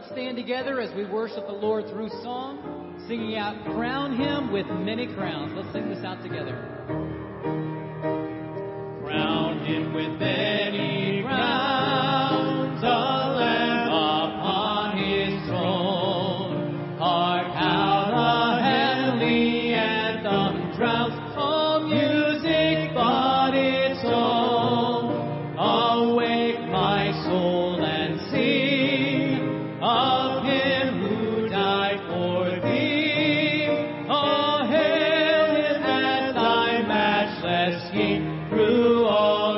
let's stand together as we worship the Lord through song, singing out, "Crown Him with Many Crowns." Let's sing this out together. Crown Him with many crowns, the Lamb upon His throne. Hark how the heavenly anthem drowns all music but its own. Awake my soul and sing of Him who died for thee. Oh, hail Him as thy matchless King through all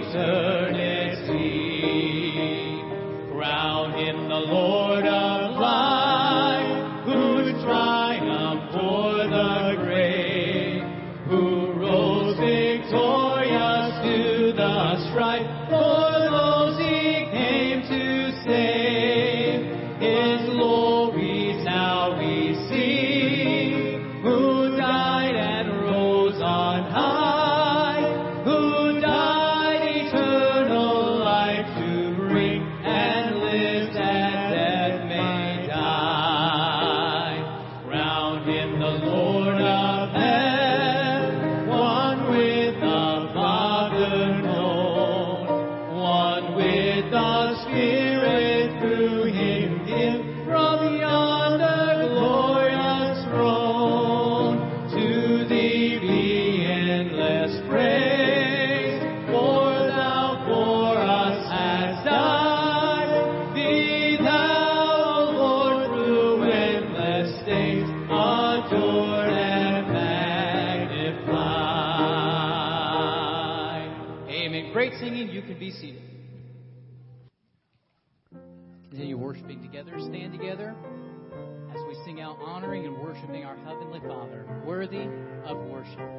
eternity. Crown Him the Lord of life, who triumphed o'er the grave, who rose victorious to the strife. For those He came to save, His glories now we see, who died and rose on high, who died eternal life to bring, and lives that death may die. Crown Him the Lord of heaven, one with the Father known, one with the Spirit through Him give from yonder glorious throne. To Thee be endless praise, for Thou for us hast died. Be Thou, Lord, through endless days adored and magnified. Amen. Great singing. You can be seated. Continue worshiping together. Stand together as we sing out honoring and worshiping our Heavenly Father, worthy of worship.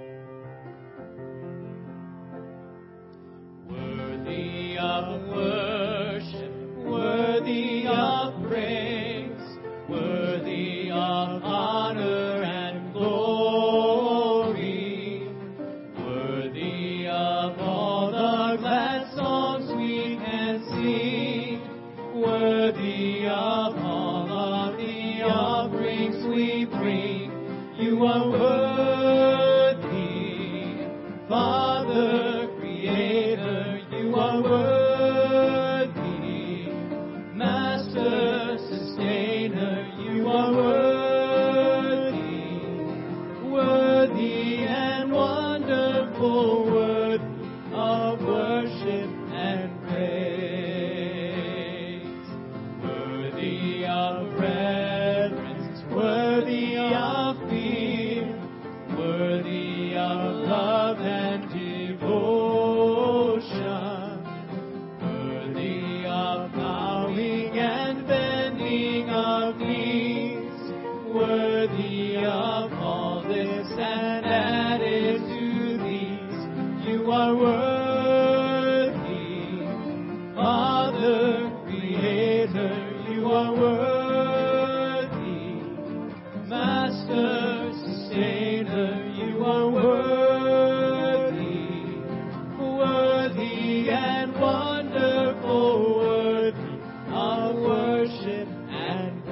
Worthy of worship, worthy of praise, worthy of honor and glory, worthy of all the glad songs we can sing, worthy of all of the offerings we bring. You are worthy, Father, Creator. You are worthy, Master, Sustainer. You are worthy, worthy and wonderful, worthy of worship and praise, worthy of reverence, worthy of fear, worthy of love and devotion, worthy of bowing and bending of knees, worthy of all this and added to these. You are worthy, Father, Creator. You are worthy, Master, Sustainer. You are worthy, worthy and wonderful, worthy of worship and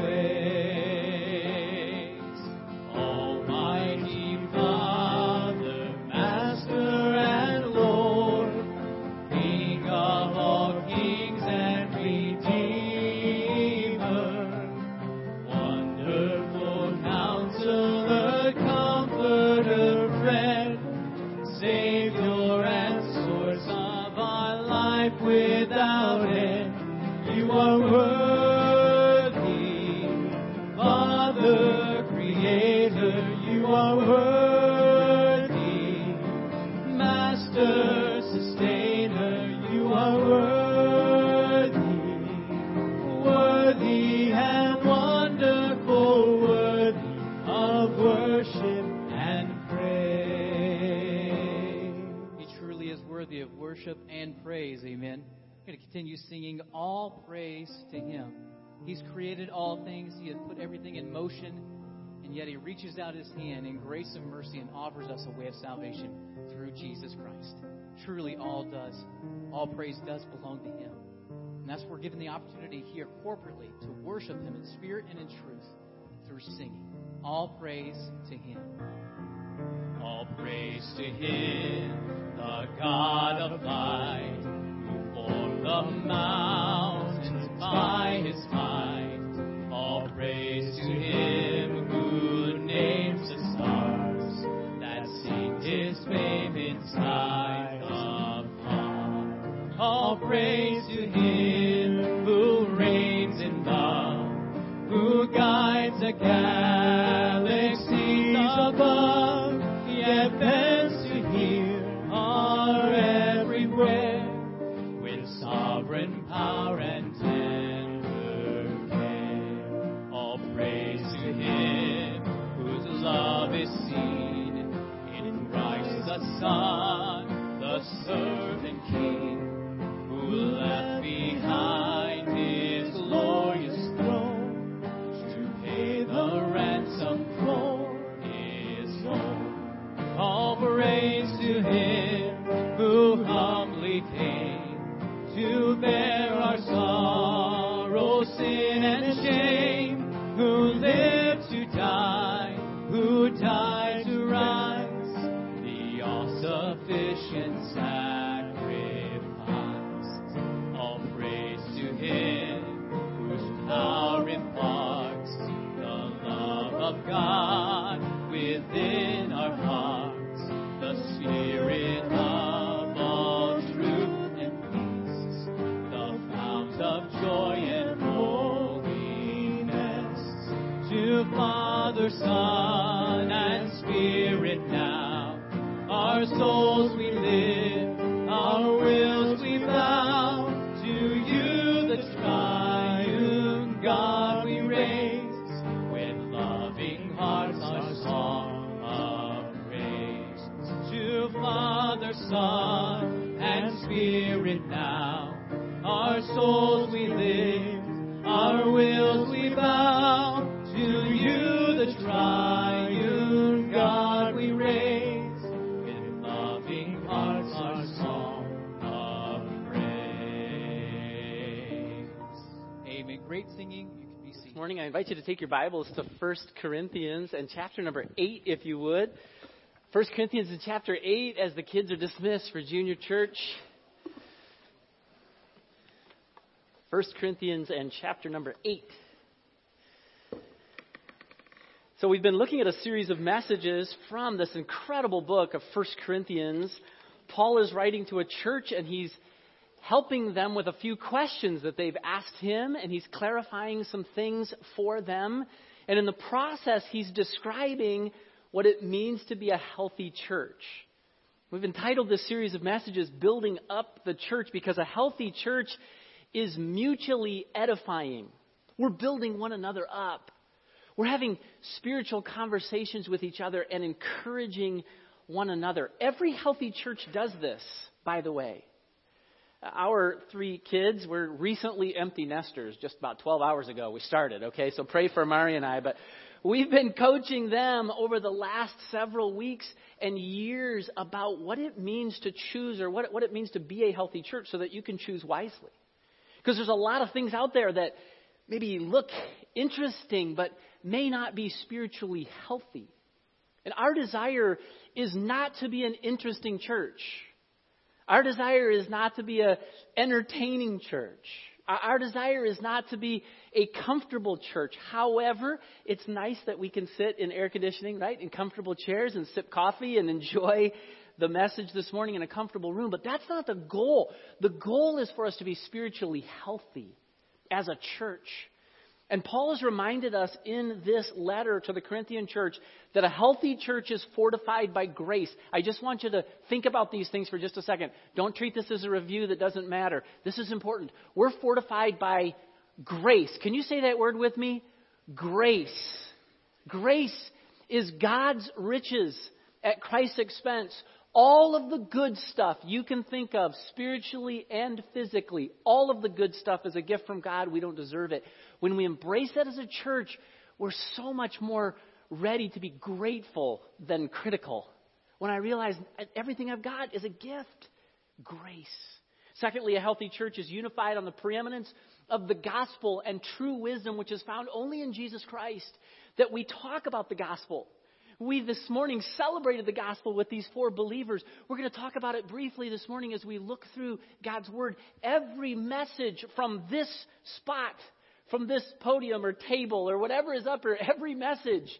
praise. Almighty Father, Master and Lord, King of all kings and Redeemer, wonderful Counselor, Comforter, Friend, Savior and source of our life without end. You are worthy, Father, Creator. You are worthy, Master, Sustainer. You are worthy, worthy and wonderful, worthy of worship and praise. He truly is worthy of worship and praise. Amen. We're going to continue singing all praise to Him. He's created all things. He has put everything in motion. And yet He reaches out His hand in grace and mercy and offers us a way of salvation through Jesus Christ. Truly all praise does belong to Him. And that's what we're given the opportunity here corporately to worship Him in spirit and in truth through singing. All praise to Him. All praise to Him, the God of light, who formed the mountains by His might. All praise to Him who names the stars that sing His fame in sight of high. All praise to Him who reigns in love, who guides the galaxies above, yet bends to hear our every prayer with sovereign power and tender care. All praise to Him whose love is seen in Christ the Son, the servant King, who left behind His glorious throne to pay the ransom for His own. All praise to Him who humbly came to bear our sorrow, sin, and shame, who lived to die, who died to rise, the all-sufficient sacrifice. All praise to Him whose power imparts the love of God within our hearts, the Spirit of all truth and peace, the fount of joy and holiness. To Father, Son, and Spirit now, our souls we lift, our wills we bow. To you, the triune God, we raise, with loving hearts our song of praise. To Father, Son, and Spirit now, our souls we lift, our wills we bow. To you, the triune God, we raise, with loving hearts our song of praise. Amen. Great singing. You can be seated. This morning I invite you to take your Bibles to 1 Corinthians and chapter number 8, if you would. 1 Corinthians in chapter 8 as the kids are dismissed for junior church. 1 Corinthians and chapter number 8. So we've been looking at a series of messages from this incredible book of 1 Corinthians. Paul is writing to a church and he's helping them with a few questions that they've asked him, and he's clarifying some things for them. And in the process, he's describing what it means to be a healthy church. We've entitled this series of messages, Building Up the Church, because a healthy church is mutually edifying. We're building one another up. We're having spiritual conversations with each other and encouraging one another. Every healthy church does this, by the way. Our 3 kids were recently empty nesters. Just about 12 hours ago we started, okay? So pray for Mari and I. But we've been coaching them over the last several weeks and years about what it means to choose, or what it means to be a healthy church, so that you can choose wisely. Because there's a lot of things out there that maybe look interesting but may not be spiritually healthy. And our desire is not to be an interesting church. Our desire is not to be an entertaining church. Our desire is not to be a comfortable church. However, it's nice that we can sit in air conditioning, right, in comfortable chairs and sip coffee and enjoy the message this morning in a comfortable room. But that's not the goal. The goal is for us to be spiritually healthy as a church. And Paul has reminded us in this letter to the Corinthian church that a healthy church is fortified by grace. I just want you to think about these things for just a second. Don't treat this as a review that doesn't matter. This is important. We're fortified by grace. Can you say that word with me? Grace. Grace is God's riches at Christ's expense. All of the good stuff you can think of spiritually and physically, all of the good stuff is a gift from God. We don't deserve it. When we embrace that as a church, we're so much more ready to be grateful than critical. When I realize everything I've got is a gift, grace. Secondly, a healthy church is unified on the preeminence of the gospel and true wisdom, which is found only in Jesus Christ, that we talk about the gospel. We this morning celebrated the gospel with these 4 believers. We're going to talk about it briefly this morning as we look through God's word. Every message from this spot, from this podium or table or whatever is up here, every message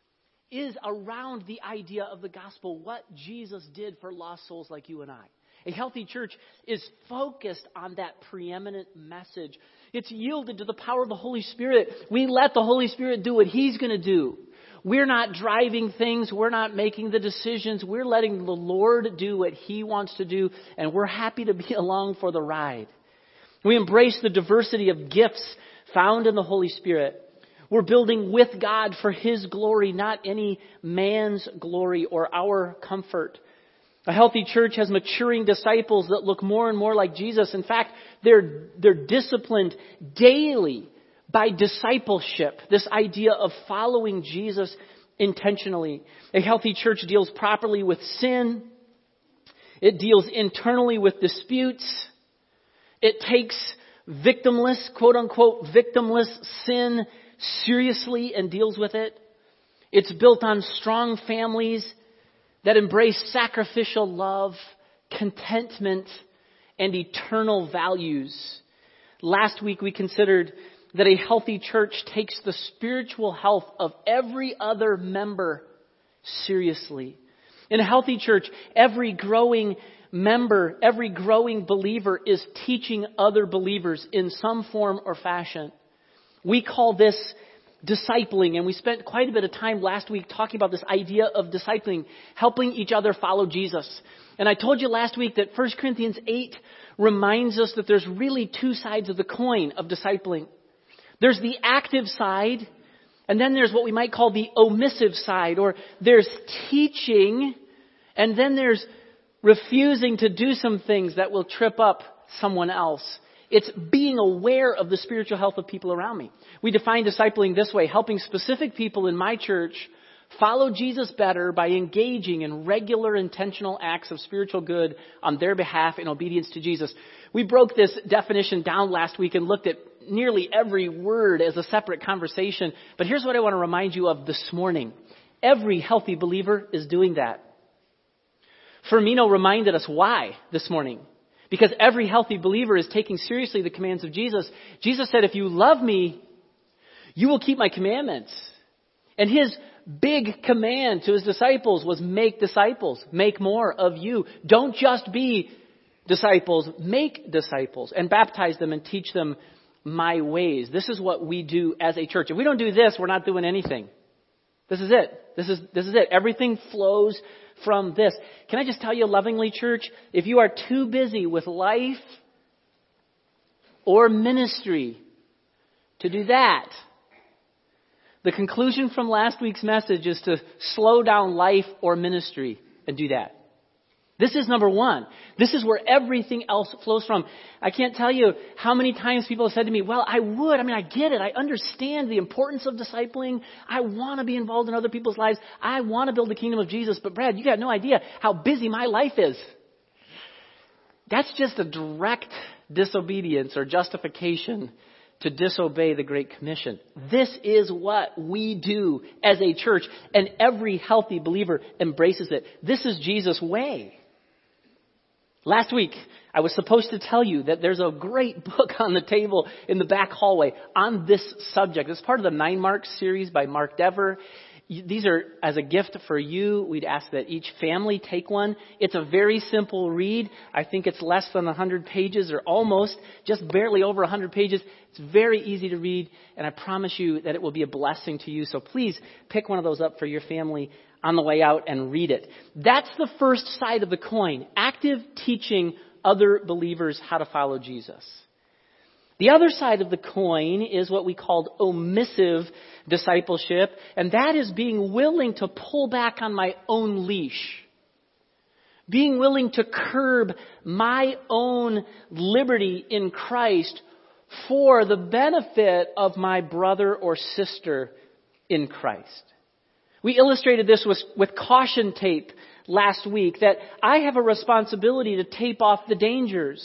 is around the idea of the gospel, what Jesus did for lost souls like you and I. A healthy church is focused on that preeminent message. It's yielded to the power of the Holy Spirit. We let the Holy Spirit do what He's going to do. We're not driving things. We're not making the decisions. We're letting the Lord do what He wants to do, and we're happy to be along for the ride. We embrace the diversity of gifts found in the Holy Spirit. We're building with God for His glory, not any man's glory or our comfort. A healthy church has maturing disciples that look more and more like Jesus. In fact, they're disciplined daily by discipleship, this idea of following Jesus intentionally. A healthy church deals properly with sin. It deals internally with disputes. It takes victimless, quote unquote, victimless sin seriously and deals with it. It's built on strong families that embrace sacrificial love, contentment, and eternal values. Last week we considered that a healthy church takes the spiritual health of every other member seriously. In a healthy church, every growing member, every growing believer is teaching other believers in some form or fashion. We call this discipling, and we spent quite a bit of time last week talking about this idea of discipling, helping each other follow Jesus. And I told you last week that 1 Corinthians 8 reminds us that there's really 2 sides of the coin of discipling. There's the active side, and then there's what we might call the omissive side, or there's teaching, and then there's refusing to do some things that will trip up someone else. It's being aware of the spiritual health of people around me. We define discipling this way: helping specific people in my church follow Jesus better by engaging in regular intentional acts of spiritual good on their behalf in obedience to Jesus. We broke this definition down last week and looked at nearly every word as a separate conversation. But here's what I want to remind you of this morning. Every healthy believer is doing that. Firmino reminded us why this morning. Because every healthy believer is taking seriously the commands of Jesus. Jesus said, if you love me, you will keep my commandments. And His big command to His disciples was make disciples. Make more of you. Don't just be disciples, make disciples and baptize them and teach them my ways. This is what we do as a church. If we don't do this, we're not doing anything. This is it. This is it. Everything flows from this. Can I just tell you lovingly, church, if you are too busy with life or ministry to do that, the conclusion from last week's message is to slow down life or ministry and do that. This is number one. This is where everything else flows from. I can't tell you how many times people have said to me, well, I get it. I understand the importance of discipling. I want to be involved in other people's lives. I want to build the kingdom of Jesus. But Brad, you got no idea how busy my life is. That's just a direct disobedience or justification to disobey the Great Commission. This is what we do as a church, and every healthy believer embraces it. This is Jesus' way. Last week, I was supposed to tell you that there's a great book on the table in the back hallway on this subject. It's part of the 9 Marks series by Mark Dever. These are as a gift for you. We'd ask that each family take one. It's a very simple read. I think it's less than 100 pages or almost, just barely over 100 pages. It's very easy to read, and I promise you that it will be a blessing to you. So please pick one of those up for your family on the way out and read it. That's the first side of the coin, active teaching other believers how to follow Jesus. The other side of the coin is what we call omissive discipleship, and that is being willing to pull back on my own leash. Being willing to curb my own liberty in Christ for the benefit of my brother or sister in Christ. We illustrated this with caution tape last week, that I have a responsibility to tape off the dangers.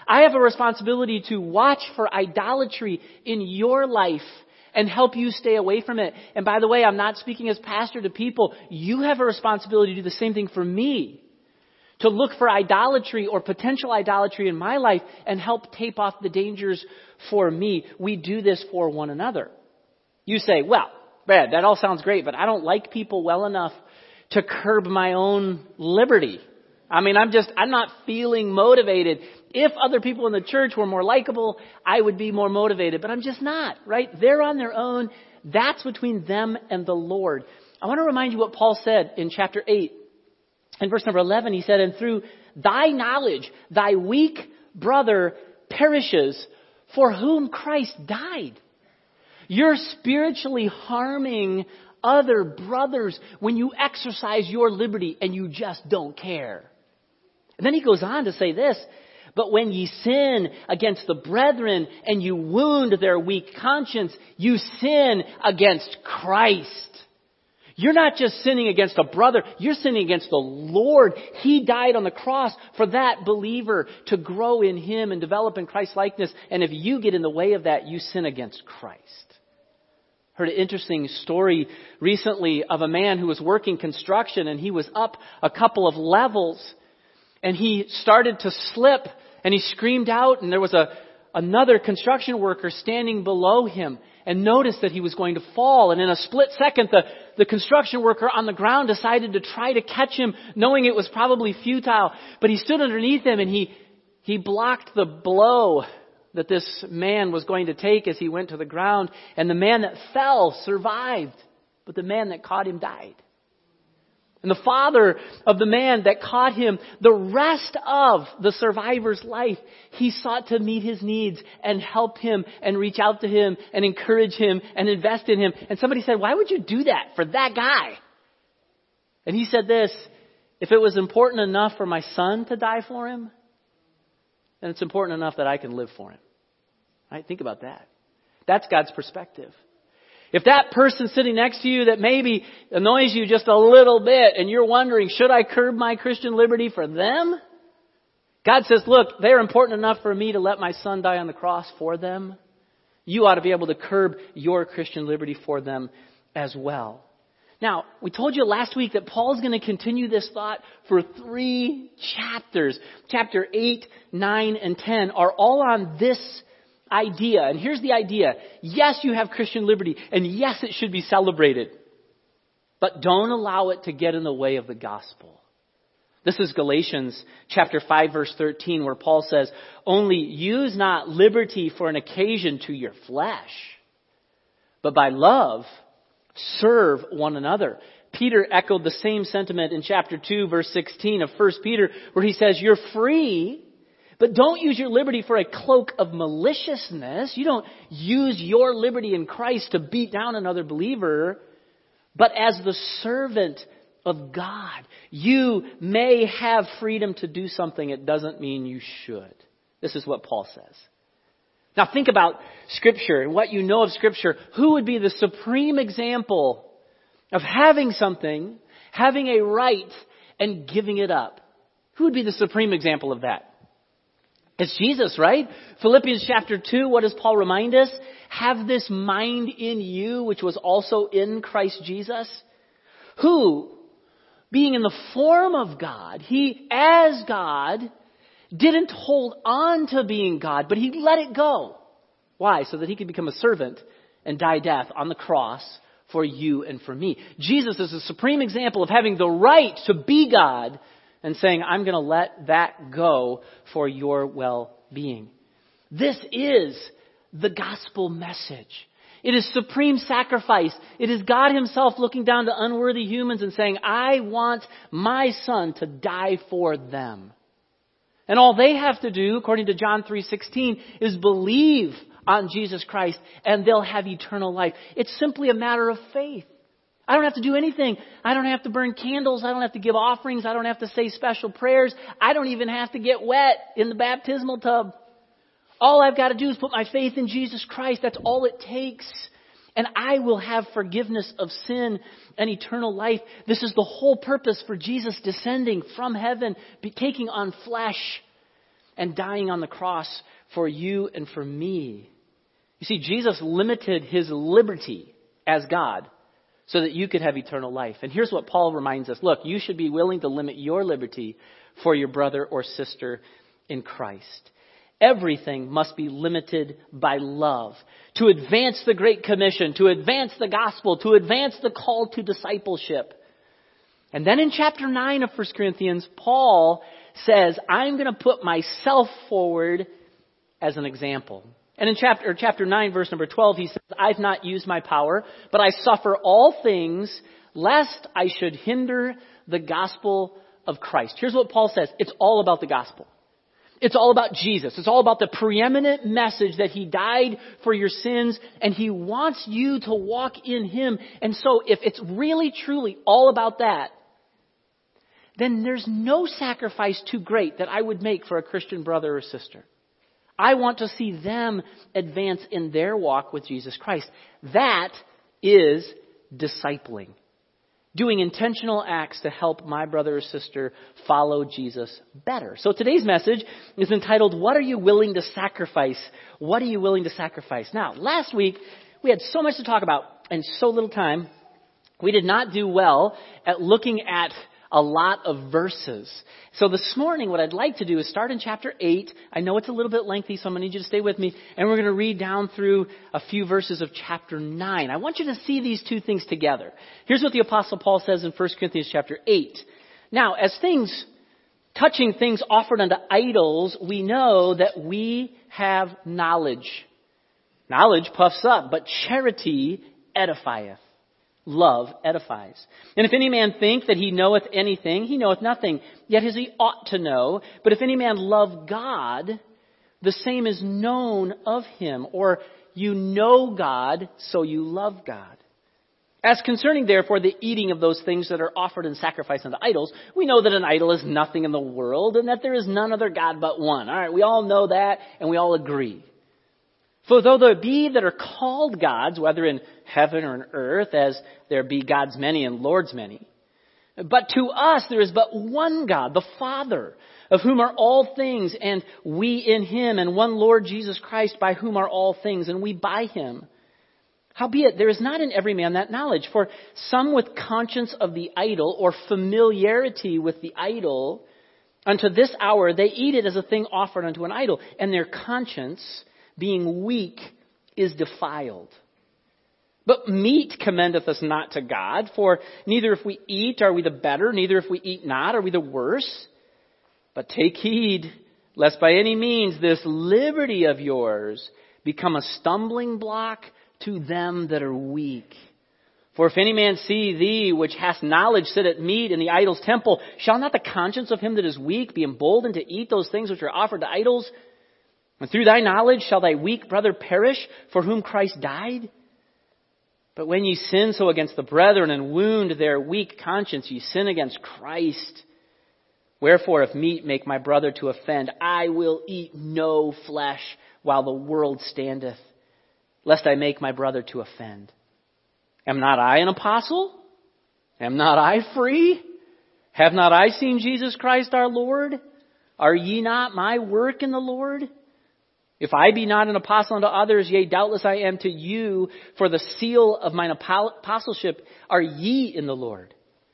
I have a responsibility to watch for idolatry in your life and help you stay away from it. And by the way, I'm not speaking as pastor to people. You have a responsibility to do the same thing for me. To look for idolatry or potential idolatry in my life and help tape off the dangers for me. We do this for one another. You say, well, Brad, that all sounds great, but I don't like people well enough to curb my own liberty. I mean, I'm not feeling motivated. If other people in the church were more likable, I would be more motivated, but I'm just not, right? They're on their own. That's between them and the Lord. I want to remind you what Paul said in chapter 8. In verse number 11, he said, and through thy knowledge, thy weak brother perishes, for whom Christ died. You're spiritually harming other brothers when you exercise your liberty and you just don't care. And then he goes on to say this, but when ye sin against the brethren and you wound their weak conscience, you sin against Christ. You're not just sinning against a brother, you're sinning against the Lord. He died on the cross for that believer to grow in Him and develop in Christ's likeness. And if you get in the way of that, you sin against Christ. Heard an interesting story recently of a man who was working construction, and he was up a couple of levels and he started to slip and he screamed out, and there was another construction worker standing below him and noticed that he was going to fall. And in a split second, the construction worker on the ground decided to try to catch him, knowing it was probably futile. But he stood underneath him and he blocked the blow that this man was going to take as he went to the ground. And the man that fell survived, but the man that caught him died. And the father of the man that caught him, the rest of the survivor's life, he sought to meet his needs and help him and reach out to him and encourage him and invest in him. And somebody said, why would you do that for that guy? And he said this, if it was important enough for my son to die for him, then it's important enough that I can live for him. Right? Think about that. That's God's perspective. If that person sitting next to you that maybe annoys you just a little bit and you're wondering, should I curb my Christian liberty for them? God says, look, they're important enough for me to let my son die on the cross for them. You ought to be able to curb your Christian liberty for them as well. Now, we told you last week that Paul's going to continue this thought for 3 chapters. Chapter 8, 9, and 10 are all on this idea. And here's the idea. Yes, you have Christian liberty, and yes, it should be celebrated. But don't allow it to get in the way of the gospel. This is Galatians chapter 5, verse 13, where Paul says, only use not liberty for an occasion to your flesh, but by love serve one another. Peter echoed the same sentiment in chapter 2, verse 16 of 1 Peter, where he says, you're free, but don't use your liberty for a cloak of maliciousness. You don't use your liberty in Christ to beat down another believer, but as the servant of God. You may have freedom to do something. It doesn't mean you should. This is what Paul says. Now think about Scripture and what you know of Scripture. Who would be the supreme example of having something, having a right, and giving it up? Who would be the supreme example of that? It's Jesus, right? Philippians chapter 2, what does Paul remind us? Have this mind in you, which was also in Christ Jesus, who, being in the form of God, he, as God, didn't hold on to being God, but he let it go. Why? So that he could become a servant and die death on the cross for you and for me. Jesus is a supreme example of having the right to be God and saying, I'm going to let that go for your well-being. This is the gospel message. It is supreme sacrifice. It is God himself looking down to unworthy humans and saying, I want my son to die for them. And all they have to do, according to John 3:16, is believe on Jesus Christ and they'll have eternal life. It's simply a matter of faith. I don't have to do anything. I don't have to burn candles. I don't have to give offerings. I don't have to say special prayers. I don't even have to get wet in the baptismal tub. All I've got to do is put my faith in Jesus Christ. That's all it takes. And I will have forgiveness of sin and eternal life. This is the whole purpose for Jesus descending from heaven, taking on flesh. and dying on the cross for you and for me. You see, Jesus limited his liberty as God so that you could have eternal life. And here's what Paul reminds us. Look, you should be willing to limit your liberty for your brother or sister in Christ. Everything must be limited by love to advance the Great Commission, to advance the gospel, to advance the call to discipleship. And then in chapter 9 of 1 Corinthians, Paul says, I'm going to put myself forward as an example. And in chapter 9, verse number 12, he says, I've not used my power, but I suffer all things lest I should hinder the gospel of Christ. Here's what Paul says. It's all about the gospel. It's all about Jesus. It's all about the preeminent message that he died for your sins, and he wants you to walk in him. And so if it's really, truly all about that, then there's no sacrifice too great that I would make for a Christian brother or sister. I want to see them advance in their walk with Jesus Christ. That is discipling. Doing intentional acts to help my brother or sister follow Jesus better. So today's message is entitled, What Are You Willing to Sacrifice? What are you willing to sacrifice? Now, last week, we had so much to talk about and so little time. We did not do well at looking at a lot of verses. So this morning, what I'd like to do is start in chapter 8. I know it's a little bit lengthy, so I'm going to need you to stay with me. And we're going to read down through a few verses of chapter 9. I want you to see these two things together. Here's what the Apostle Paul says in 1 Corinthians chapter 8. Now, as touching things offered unto idols, we know that we have knowledge. Knowledge puffs up, but charity edifieth. Love edifies. And if any man think that he knoweth anything, he knoweth nothing, yet as he ought to know. But if any man love God, the same is known of him. Or you know God, so you love God. As concerning, therefore, the eating of those things that are offered in sacrifice unto idols, we know that an idol is nothing in the world, and that there is none other God but one. All right, we all know that, and we all agree. For though there be that are called gods, whether in heaven or in earth, as there be gods many and lords many, but to us there is but one God, the Father, of whom are all things, and we in him, and one Lord Jesus Christ, by whom are all things, and we by him. Howbeit, there is not in every man that knowledge. For some with conscience of the idol, or familiarity with the idol, unto this hour they eat it as a thing offered unto an idol, and their conscience, being weak, is defiled. But meat commendeth us not to God, for neither if we eat are we the better, neither if we eat not are we the worse. But take heed, lest by any means this liberty of yours become a stumbling block to them that are weak. For if any man see thee, which hast knowledge, sit at meat in the idol's temple, shall not the conscience of him that is weak be emboldened to eat those things which are offered to idols? And through thy knowledge shall thy weak brother perish, for whom Christ died? But when ye sin so against the brethren and wound their weak conscience, ye sin against Christ. Wherefore, if meat make my brother to offend, I will eat no flesh while the world standeth, lest I make my brother to offend. Am not I an apostle? Am not I free? Have not I seen Jesus Christ our Lord? Are ye not my work in the Lord? If I be not an apostle unto others, yea, doubtless I am to you, for the seal of mine apostleship are ye in the Lord.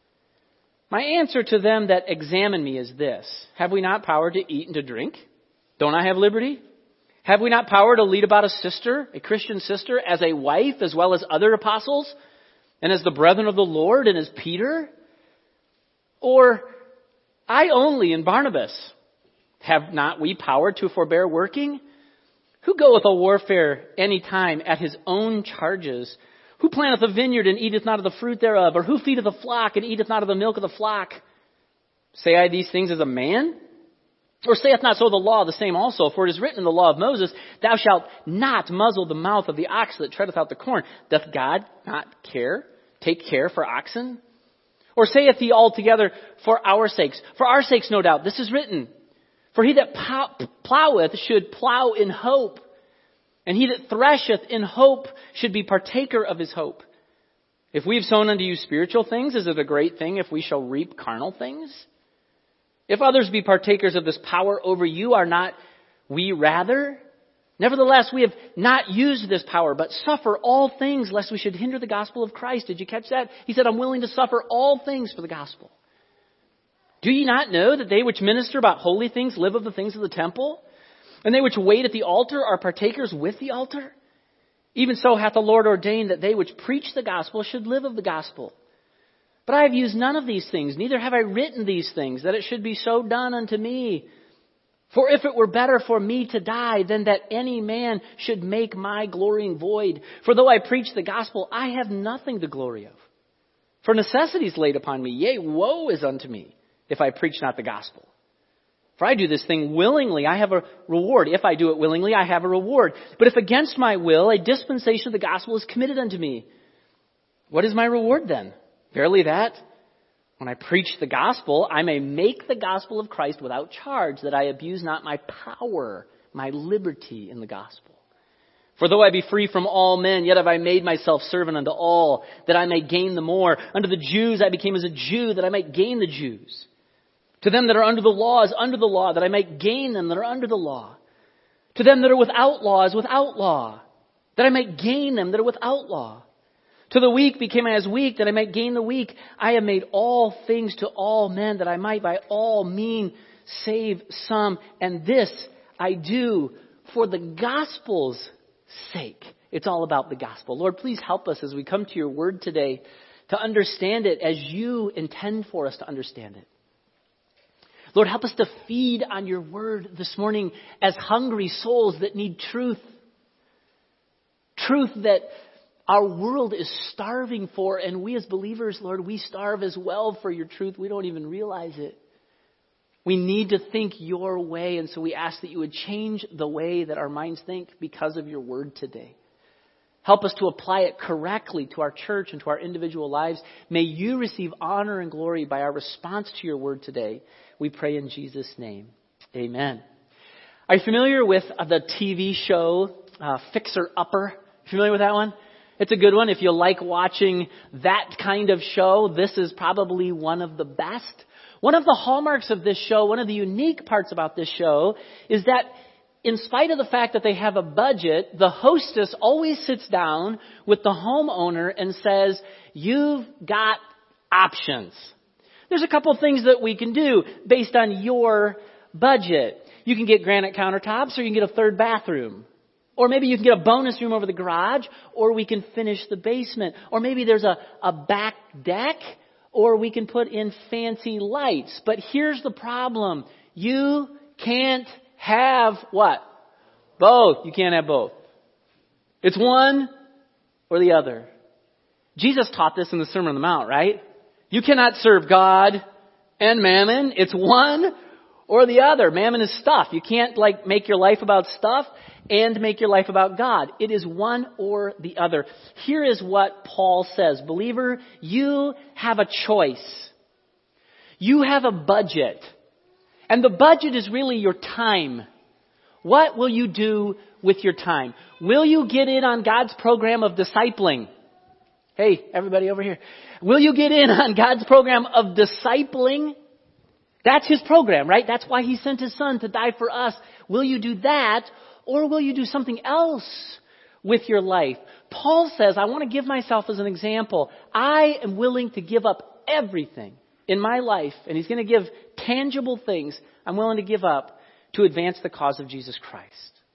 My answer to them that examine me is this: have we not power to eat and to drink? Don't I have liberty? Have we not power to lead about a sister, a Christian sister, as a wife, as well as other apostles, and as the brethren of the Lord, and as Peter? Or I only and Barnabas? Have not we power to forbear working? Who goeth a warfare any time at his own charges? Who planteth a vineyard and eateth not of the fruit thereof? Or who feedeth a flock and eateth not of the milk of the flock? Say I these things as a man? Or saith not so the law the same also? For it is written in the law of Moses, Thou shalt not muzzle the mouth of the ox that treadeth out the corn. Doth God not take care for oxen? Or saith he altogether, for our sakes? For our sakes, no doubt. This is written. For he that ploweth should plow in hope, and he that thresheth in hope should be partaker of his hope. If we have sown unto you spiritual things, is it a great thing if we shall reap carnal things? If others be partakers of this power over you, are not we rather? Nevertheless, we have not used this power, but suffer all things lest we should hinder the gospel of Christ. Did you catch that? He said, I'm willing to suffer all things for the gospel. Do ye not know that they which minister about holy things live of the things of the temple? And they which wait at the altar are partakers with the altar? Even so hath the Lord ordained that they which preach the gospel should live of the gospel. But I have used none of these things, neither have I written these things, that it should be so done unto me. For if it were better for me to die than that any man should make my glorying void. For though I preach the gospel, I have nothing to glory of. For necessity is laid upon me, yea, woe is unto me, if I preach not the gospel. For I do this thing willingly, I have a reward. If I do it willingly, I have a reward. But if against my will, a dispensation of the gospel is committed unto me. What is my reward then? Verily that, when I preach the gospel, I may make the gospel of Christ without charge, that I abuse not my power, my liberty in the gospel. For though I be free from all men, yet have I made myself servant unto all, that I may gain the more. Unto the Jews I became as a Jew, that I might gain the Jews. To them that are under the law as under the law, that I might gain them that are under the law. To them that are without law as without law, that I might gain them that are without law. To the weak became I as weak, that I might gain the weak. I have made all things to all men, that I might by all means save some. And this I do for the gospel's sake. It's all about the gospel. Lord, please help us as we come to your word today to understand it as you intend for us to understand it. Lord, help us to feed on your word this morning as hungry souls that need truth. Truth that our world is starving for, and we as believers, Lord, we starve as well for your truth. We don't even realize it. We need to think your way, and so we ask that you would change the way that our minds think because of your word today. Help us to apply it correctly to our church and to our individual lives. May you receive honor and glory by our response to your word today. We pray in Jesus' name. Amen. Are you familiar with the TV show Fixer Upper? Familiar with that one? It's a good one. If you like watching that kind of show, this is probably one of the best. One of the hallmarks of this show, one of the unique parts about this show, is that in spite of the fact that they have a budget, the hostess always sits down with the homeowner and says, you've got options. There's a couple things that we can do based on your budget. You can get granite countertops, or you can get a third bathroom. Or maybe you can get a bonus room over the garage, or we can finish the basement. Or maybe there's a back deck, or we can put in fancy lights. But here's the problem. You can't have what? Both. You can't have both. It's one or the other. Jesus taught this in the Sermon on the Mount, right? You cannot serve God and mammon. It's one or the other. Mammon is stuff. You can't make your life about stuff and make your life about God. It is one or the other. Here is what Paul says. Believer, you have a choice. You have a budget. And the budget is really your time. What will you do with your time? Will you get in on God's program of discipling? Hey, everybody over here. Will you get in on God's program of discipling? That's his program, right? That's why he sent his son to die for us. Will you do that, or will you do something else with your life? Paul says, I want to give myself as an example. I am willing to give up everything in my life, and he's going to give tangible things I'm willing to give up to advance the cause of Jesus Christ.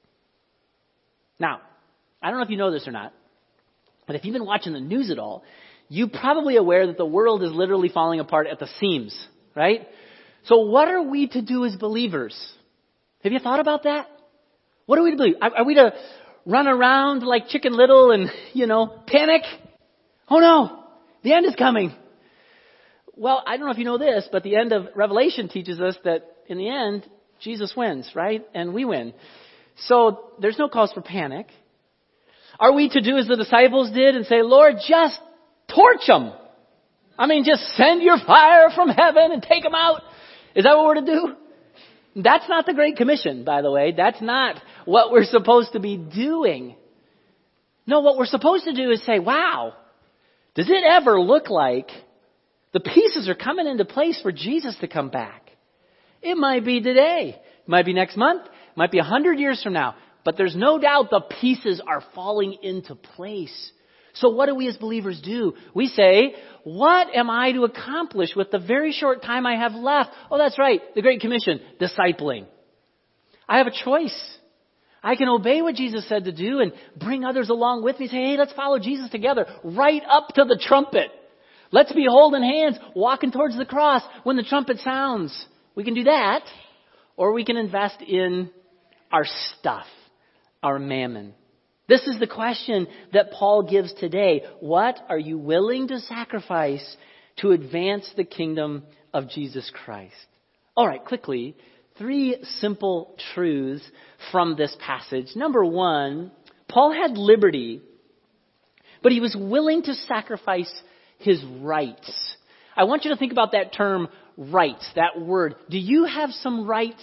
Now, I don't know if you know this or not, but if you've been watching the news at all, you're probably aware that the world is literally falling apart at the seams, right? So what are we to do as believers? Have you thought about that? What are we to do? Are we to run around like Chicken Little and, panic? Oh no, the end is coming. Well, I don't know if you know this, but the end of Revelation teaches us that in the end, Jesus wins, right? And we win. So there's no cause for panic. Are we to do as the disciples did and say, Lord, just torch them? Just send your fire from heaven and take them out. Is that what we're to do? That's not the Great Commission, by the way. That's not what we're supposed to be doing. No, what we're supposed to do is say, wow, does it ever look like the pieces are coming into place for Jesus to come back? It might be today. It might be next month. It might be 100 years from now. But there's no doubt the pieces are falling into place. So what do we as believers do? We say, what am I to accomplish with the very short time I have left? Oh, that's right. The Great Commission, discipling. I have a choice. I can obey what Jesus said to do and bring others along with me. Say, hey, let's follow Jesus together right up to the trumpet. Let's be holding hands, walking towards the cross when the trumpet sounds. We can do that, or we can invest in our stuff, our mammon. This is the question that Paul gives today. What are you willing to sacrifice to advance the kingdom of Jesus Christ? All right, quickly, 3 simple truths from this passage. Number 1, Paul had liberty, but he was willing to sacrifice his rights. I want you to think about that term, rights, that word. Do you have some rights?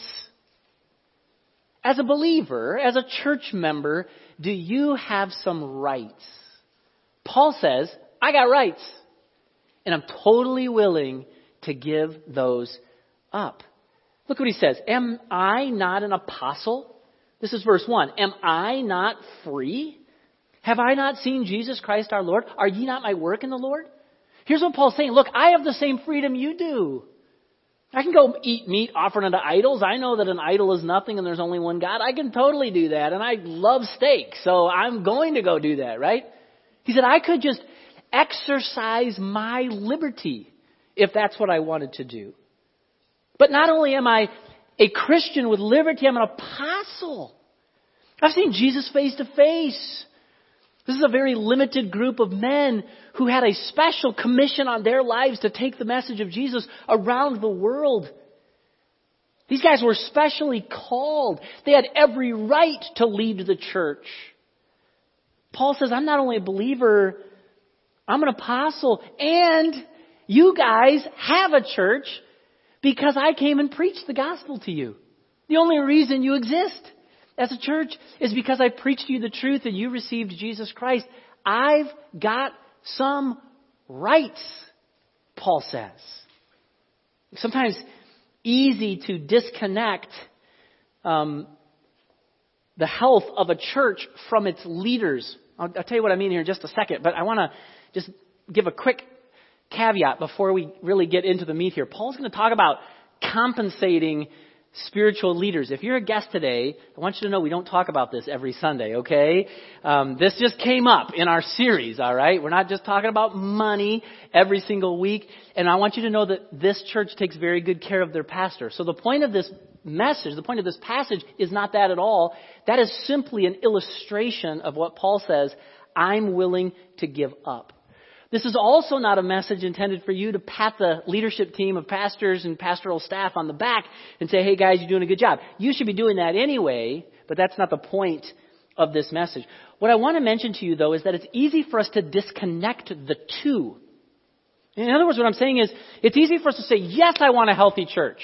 As a believer, as a church member, do you have some rights? Paul says, I got rights, and I'm totally willing to give those up. Look what he says. Am I not an apostle? This is verse 1. Am I not free? Have I not seen Jesus Christ our Lord? Are ye not my work in the Lord? Here's what Paul's saying. Look, I have the same freedom you do. I can go eat meat offered unto idols. I know that an idol is nothing and there's only one God. I can totally do that. And I love steak, so I'm going to go do that, right? He said I could just exercise my liberty if that's what I wanted to do. But not only am I a Christian with liberty, I'm an apostle. I've seen Jesus face to face. This is a very limited group of men who had a special commission on their lives to take the message of Jesus around the world. These guys were specially called. They had every right to lead the church. Paul says, I'm not only a believer, I'm an apostle, and you guys have a church because I came and preached the gospel to you. The only reason you exist as a church is because I preached to you the truth and you received Jesus Christ. I've got some rights, Paul says. Sometimes easy to disconnect the health of a church from its leaders. I'll tell you what I mean here in just a second, but I want to just give a quick caveat before we really get into the meat here. Paul's going to talk about compensating spiritual leaders. If you're a guest today, I want you to know we don't talk about this every Sunday, okay? This just came up in our series, all right? We're not just talking about money every single week. And I want you to know that this church takes very good care of their pastor. So the point of this message, the point of this passage is not that at all. That is simply an illustration of what Paul says, I'm willing to give up. This is also not a message intended for you to pat the leadership team of pastors and pastoral staff on the back and say, hey guys, you're doing a good job. You should be doing that anyway, but that's not the point of this message. What I want to mention to you, though, is that it's easy for us to disconnect the two. In other words, what I'm saying is, it's easy for us to say, yes, I want a healthy church.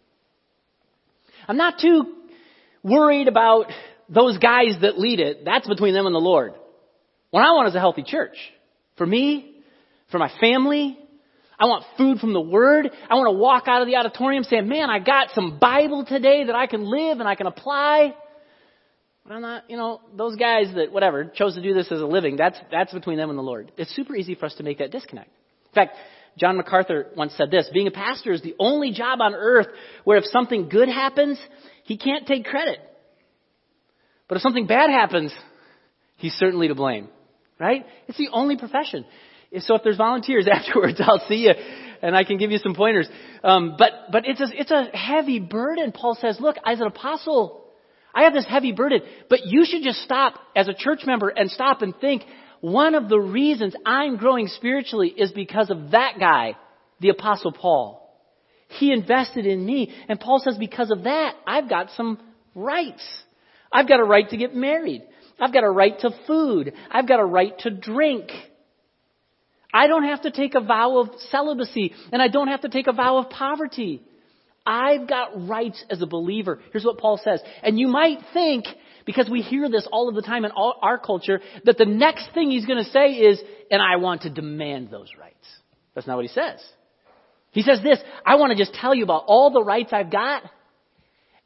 I'm not too worried about those guys that lead it. That's between them and the Lord. What I want is a healthy church. For me, for my family, I want food from the Word. I want to walk out of the auditorium saying, man, I got some Bible today that I can live and I can apply. But I'm not, those guys that, chose to do this as a living, that's between them and the Lord. It's super easy for us to make that disconnect. In fact, John MacArthur once said this, being a pastor is the only job on earth where if something good happens, he can't take credit. But if something bad happens, he's certainly to blame. Right? It's the only profession. So if there's volunteers afterwards, I'll see you and I can give you some pointers. But it's a heavy burden. Paul says, look, as an apostle, I have this heavy burden, but you should just stop as a church member and stop and think, one of the reasons I'm growing spiritually is because of that guy, the Apostle Paul. He invested in me. And Paul says, because of that, I've got some rights. I've got a right to get married. I've got a right to food. I've got a right to drink. I don't have to take a vow of celibacy, and I don't have to take a vow of poverty. I've got rights as a believer. Here's what Paul says. And you might think, because we hear this all of the time in our culture, that the next thing he's going to say is, and I want to demand those rights. That's not what he says. He says this, I want to just tell you about all the rights I've got,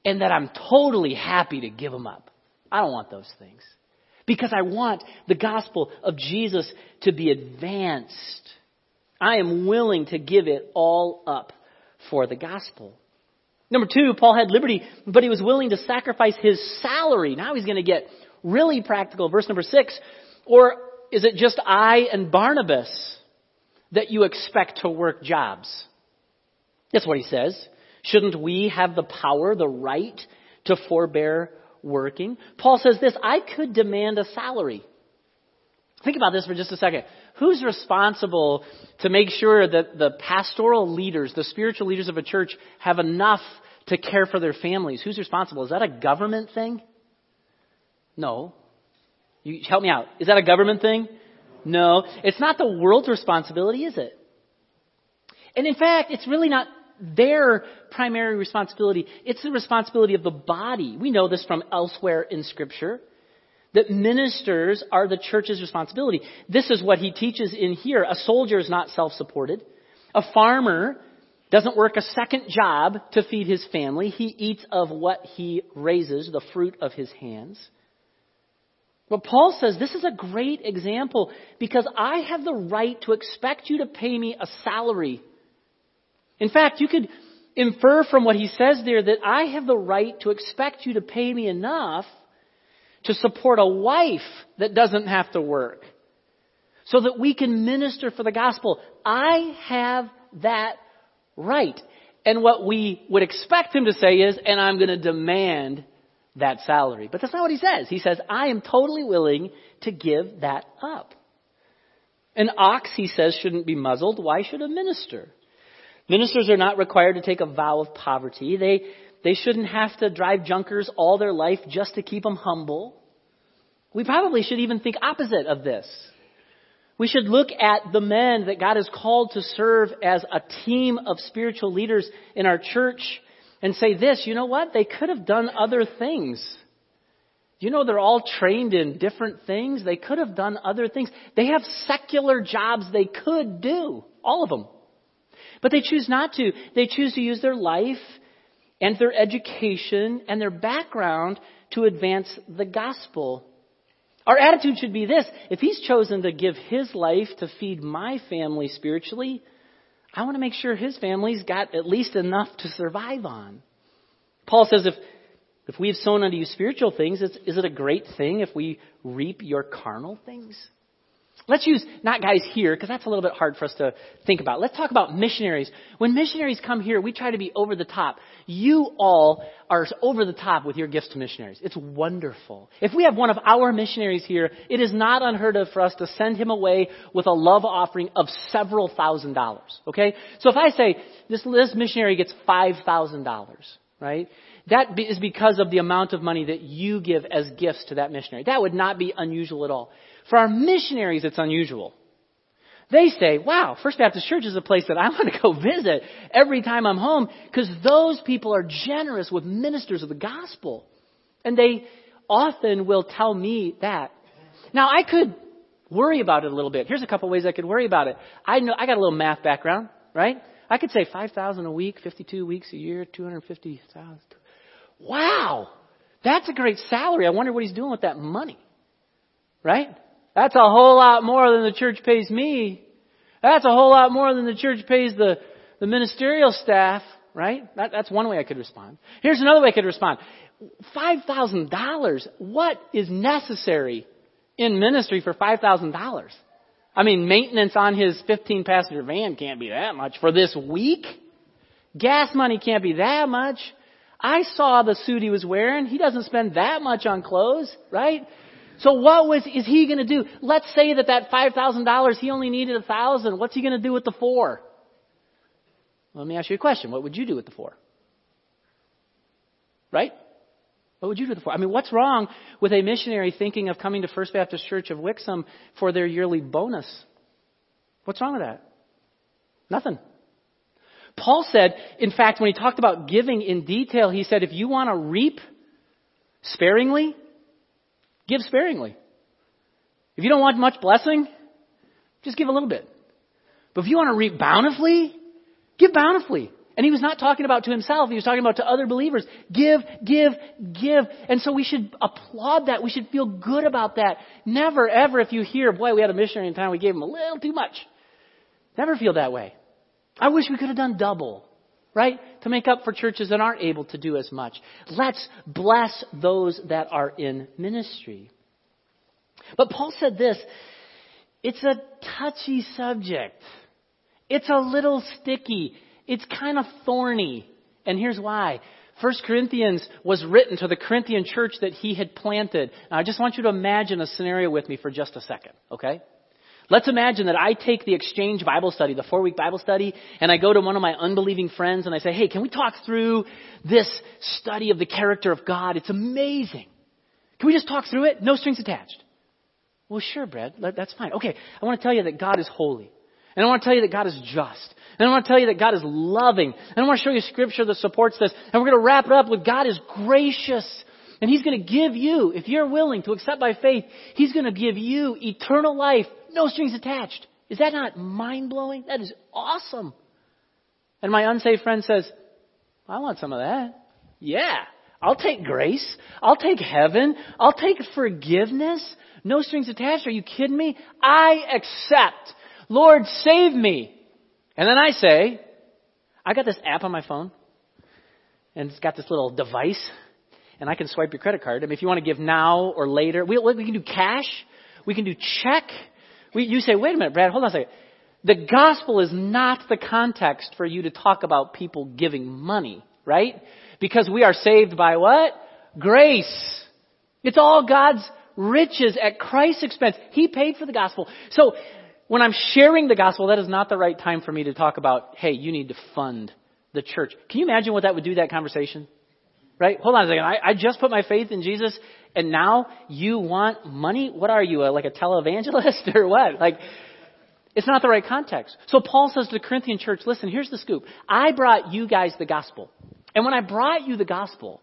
and that I'm totally happy to give them up. I don't want those things. Because I want the gospel of Jesus to be advanced. I am willing to give it all up for the gospel. Number 2, Paul had liberty, but he was willing to sacrifice his salary. Now he's going to get really practical. Verse number 6. Or is it just I and Barnabas that you expect to work jobs? That's what he says. Shouldn't we have the power, the right to forbear working? Paul says this, I could demand a salary. Think about this for just a second. Who's responsible to make sure that the pastoral leaders, the spiritual leaders of a church, have enough to care for their families? Who's responsible? Is that a government thing? No. You help me out. Is that a government thing? No. It's not the world's responsibility, is it? And in fact, it's really not their primary responsibility. It's the responsibility of the body. We know this from elsewhere in Scripture, that ministers are the church's responsibility. This is what he teaches in here. A soldier is not self-supported. A farmer doesn't work a second job to feed his family. He eats of what he raises, the fruit of his hands. But Paul says this is a great example because I have the right to expect you to pay me a salary. In fact, you could infer from what he says there that I have the right to expect you to pay me enough to support a wife that doesn't have to work so that we can minister for the gospel. I have that right. And what we would expect him to say is, and I'm going to demand that salary. But that's not what he says. He says, I am totally willing to give that up. An ox, he says, shouldn't be muzzled. Why should a minister? Ministers are not required to take a vow of poverty. They shouldn't have to drive junkers all their life just to keep them humble. We probably should even think opposite of this. We should look at the men that God has called to serve as a team of spiritual leaders in our church and say this, you know what? They could have done other things. You know, they're all trained in different things. They could have done other things. They have secular jobs they could do, all of them. But they choose not to. They choose to use their life and their education and their background to advance the gospel. Our attitude should be this. If he's chosen to give his life to feed my family spiritually, I want to make sure his family's got at least enough to survive on. Paul says if we've sown unto you spiritual things, is it a great thing if we reap your carnal things? Let's use, not guys here, because that's a little bit hard for us to think about. Let's talk about missionaries. When missionaries come here, we try to be over the top. You all are over the top with your gifts to missionaries. It's wonderful. If we have one of our missionaries here, it is not unheard of for us to send him away with a love offering of several $1,000s. Okay? So if I say, this missionary gets $5,000, right? That is because of the amount of money that you give as gifts to that missionary. That would not be unusual at all. For our missionaries, it's unusual. They say, wow, First Baptist Church is a place that I want to go visit every time I'm home because those people are generous with ministers of the gospel. And they often will tell me that. Now, I could worry about it a little bit. Here's a couple ways I could worry about it. I know I got a little math background, right? I could say $5,000 a week, 52 weeks a year, $250,000. Wow, that's a great salary. I wonder what he's doing with that money, right? That's a whole lot more than the church pays me. That's a whole lot more than the church pays the ministerial staff, right? That's one way I could respond. Here's another way I could respond. $5,000. What is necessary in ministry for $5,000? I mean, maintenance on his 15-passenger van can't be that much for this week. Gas money can't be that much. I saw the suit he was wearing. He doesn't spend that much on clothes, right? So is he going to do? Let's say that $5,000, he only needed $1,000. What's he going to do with the $4,000? Let me ask you a question. What would you do with the $4,000? Right? What would you do with the $4,000? I mean, what's wrong with a missionary thinking of coming to First Baptist Church of Wixom for their yearly bonus? What's wrong with that? Nothing. Paul said, in fact, when he talked about giving in detail, he said, if you want to reap sparingly, give sparingly. If you don't want much blessing, just give a little bit. But if you want to reap bountifully, give bountifully. And he was not talking about to himself. He was talking about to other believers. Give, give, give. And so we should applaud that. We should feel good about that. Never, ever, if you hear, boy, we had a missionary in town, we gave him a little too much. Never feel that way. I wish we could have done double, right? To make up for churches that aren't able to do as much. Let's bless those that are in ministry. But Paul said this, it's a touchy subject. It's a little sticky. It's kind of thorny. And here's why. 1 Corinthians was written to the Corinthian church that he had planted. Now, I just want you to imagine a scenario with me for just a second, okay? Let's imagine that I take the Exchange Bible Study, the 4-week Bible study, and I go to one of my unbelieving friends and I say, hey, can we talk through this study of the character of God? It's amazing. Can we just talk through it? No strings attached. Well, sure, Brad. That's fine. Okay, I want to tell you that God is holy. And I want to tell you that God is just. And I want to tell you that God is loving. And I want to show you scripture that supports this. And we're going to wrap it up with God is gracious. And He's going to give you, if you're willing to accept by faith, He's going to give you eternal life, no strings attached. Is that not mind-blowing? That is awesome. And my unsaved friend says, I want some of that. Yeah, I'll take grace. I'll take heaven. I'll take forgiveness. No strings attached. Are you kidding me? I accept. Lord, save me. And then I say, I got this app on my phone, and it's got this little device, and I can swipe your credit card. I mean, if you want to give now or later, we can do cash. We can do check. You say, wait a minute, Brad, hold on a second. The gospel is not the context for you to talk about people giving money, right? Because we are saved by what? Grace. It's all God's riches at Christ's expense. He paid for the gospel. So when I'm sharing the gospel, that is not the right time for me to talk about, hey, you need to fund the church. Can you imagine what that would do, that conversation? Right? Hold on a second. I just put my faith in Jesus, and now you want money? What are you, like a televangelist or what? Like, it's not the right context. So Paul says to the Corinthian church, listen, here's the scoop. I brought you guys the gospel. And when I brought you the gospel,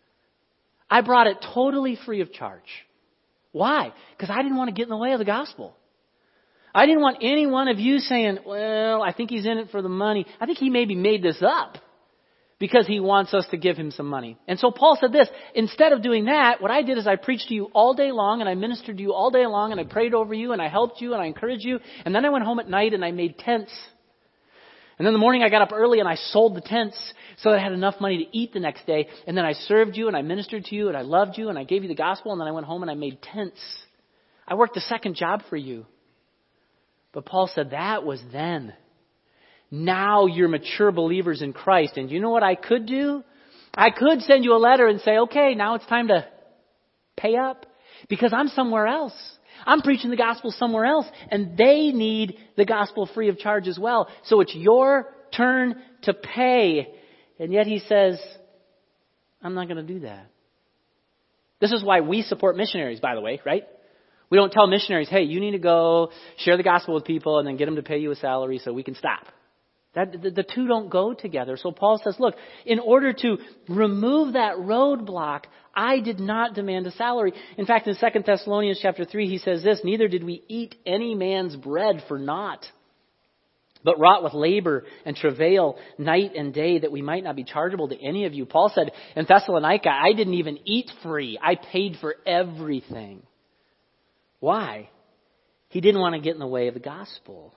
I brought it totally free of charge. Why? Because I didn't want to get in the way of the gospel. I didn't want any one of you saying, well, I think he's in it for the money. I think he maybe made this up because he wants us to give him some money. And so Paul said this, instead of doing that, what I did is I preached to you all day long and I ministered to you all day long and I prayed over you and I helped you and I encouraged you. And then I went home at night and I made tents. And then in the morning I got up early and I sold the tents so that I had enough money to eat the next day. And then I served you and I ministered to you and I loved you and I gave you the gospel. And then I went home and I made tents. I worked a second job for you. But Paul said that was then. Now you're mature believers in Christ. And you know what I could do? I could send you a letter and say, okay, now it's time to pay up. Because I'm somewhere else. I'm preaching the gospel somewhere else. And they need the gospel free of charge as well. So it's your turn to pay. And yet he says, I'm not going to do that. This is why we support missionaries, by the way, right? We don't tell missionaries, hey, you need to go share the gospel with people and then get them to pay you a salary so we can stop. The two don't go together. So Paul says, look, in order to remove that roadblock, I did not demand a salary. In fact, in 2 Thessalonians chapter 3, he says this, neither did we eat any man's bread for naught, but wrought with labor and travail night and day that we might not be chargeable to any of you. Paul said in Thessalonica, I didn't even eat free. I paid for everything. Why? He didn't want to get in the way of the gospel.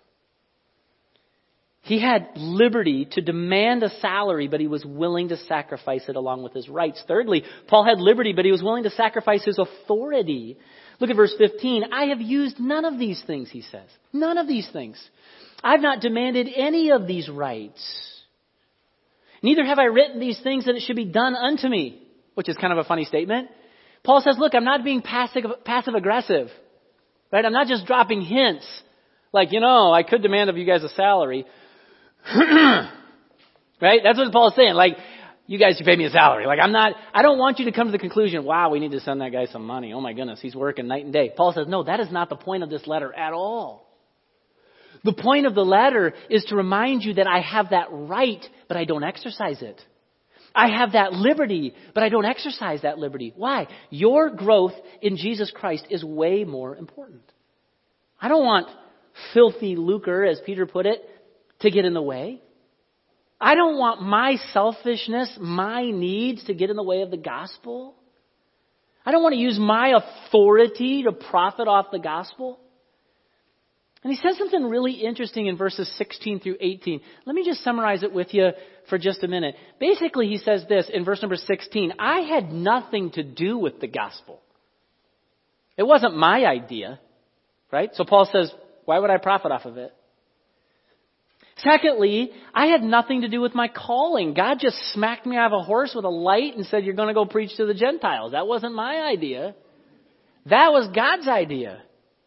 He had liberty to demand a salary, but he was willing to sacrifice it along with his rights. Thirdly, Paul had liberty, but he was willing to sacrifice his authority. Look at verse 15. I have used none of these things, he says. None of these things. I've not demanded any of these rights. Neither have I written these things that it should be done unto me, which is kind of a funny statement. Paul says, look, I'm not being passive aggressive. Right? I'm not just dropping hints like, I could demand of you guys a salary. Right? That's what Paul's saying. Like, you guys should pay me a salary. Like, I don't want you to come to the conclusion, wow, we need to send that guy some money. Oh my goodness, he's working night and day. Paul says, no, that is not the point of this letter at all. The point of the letter is to remind you that I have that right, but I don't exercise it. I have that liberty, but I don't exercise that liberty. Why? Your growth in Jesus Christ is way more important. I don't want filthy lucre, as Peter put it, to get in the way. I don't want my selfishness, my needs to get in the way of the gospel. I don't want to use my authority to profit off the gospel. And he says something really interesting in verses 16 through 18. Let me just summarize it with you for just a minute. Basically, he says this in verse number 16. I had nothing to do with the gospel. It wasn't my idea, right? So Paul says, why would I profit off of it? Secondly, I had nothing to do with my calling. God just smacked me out of a horse with a light and said, you're going to go preach to the Gentiles. That wasn't my idea. That was God's idea.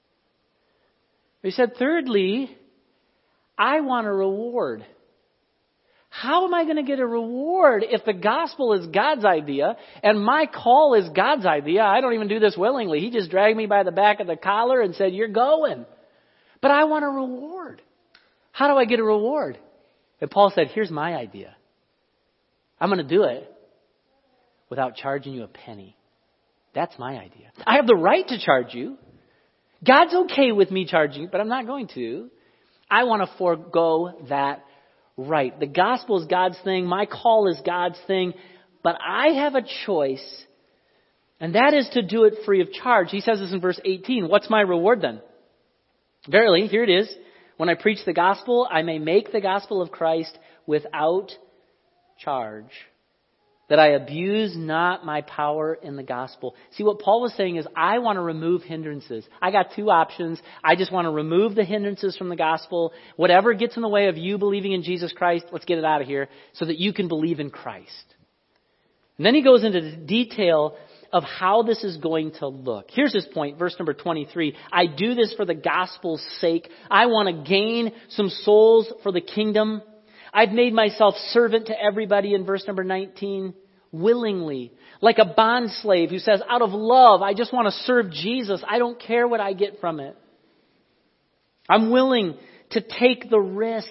He said, thirdly, I want a reward. How am I going to get a reward if the gospel is God's idea and my call is God's idea? I don't even do this willingly. He just dragged me by the back of the collar and said, you're going. But I want a reward. How do I get a reward? And Paul said, here's my idea. I'm going to do it without charging you a penny. That's my idea. I have the right to charge you. God's okay with me charging you, but I'm not going to. I want to forego that right. The gospel is God's thing. My call is God's thing. But I have a choice, and that is to do it free of charge. He says this in verse 18. What's my reward then? Verily, here it is. When I preach the gospel, I may make the gospel of Christ without charge, that I abuse not my power in the gospel. See, what Paul was saying is, I want to remove hindrances. I got two options. I just want to remove the hindrances from the gospel. Whatever gets in the way of you believing in Jesus Christ, let's get it out of here so that you can believe in Christ. And then he goes into the detail of how this is going to look. Here's his point, verse number 23. I do this for the gospel's sake. I want to gain some souls for the kingdom. I've made myself servant to everybody in verse number 19, willingly. Like a bond slave who says, out of love, I just want to serve Jesus. I don't care what I get from it. I'm willing to take the risk.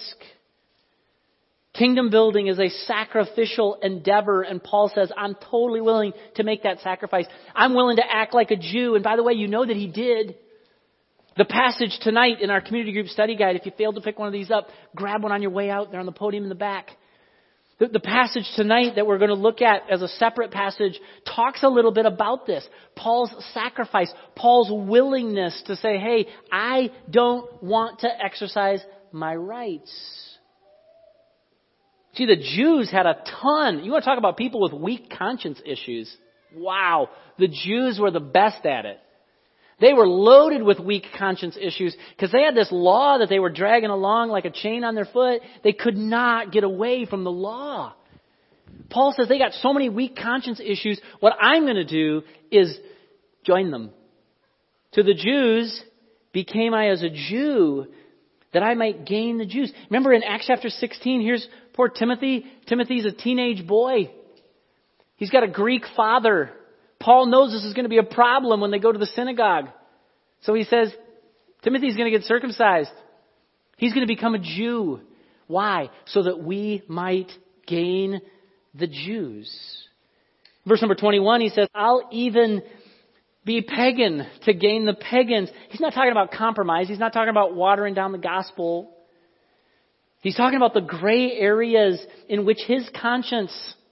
Kingdom building is a sacrificial endeavor, and Paul says, I'm totally willing to make that sacrifice. I'm willing to act like a Jew. And by the way, you know that he did. The passage tonight in our community group study guide, if you failed to pick one of these up, grab one on your way out. They're on the podium in the back. The passage tonight that we're going to look at as a separate passage talks a little bit about this. Paul's sacrifice, Paul's willingness to say, hey, I don't want to exercise my rights. See, the Jews had a ton. You want to talk about people with weak conscience issues? Wow. The Jews were the best at it. They were loaded with weak conscience issues because they had this law that they were dragging along like a chain on their foot. They could not get away from the law. Paul says they got so many weak conscience issues. What I'm going to do is join them. To the Jews became I as a Jew, that I might gain the Jews. Remember in Acts chapter 16, here's poor Timothy. Timothy's a teenage boy. He's got a Greek father. Paul knows this is going to be a problem when they go to the synagogue. So he says, Timothy's going to get circumcised. He's going to become a Jew. Why? So that we might gain the Jews. Verse number 21, he says, I'll even be pagan to gain the pagans. He's not talking about compromise. He's not talking about watering down the gospel. He's talking about the gray areas in which his conscience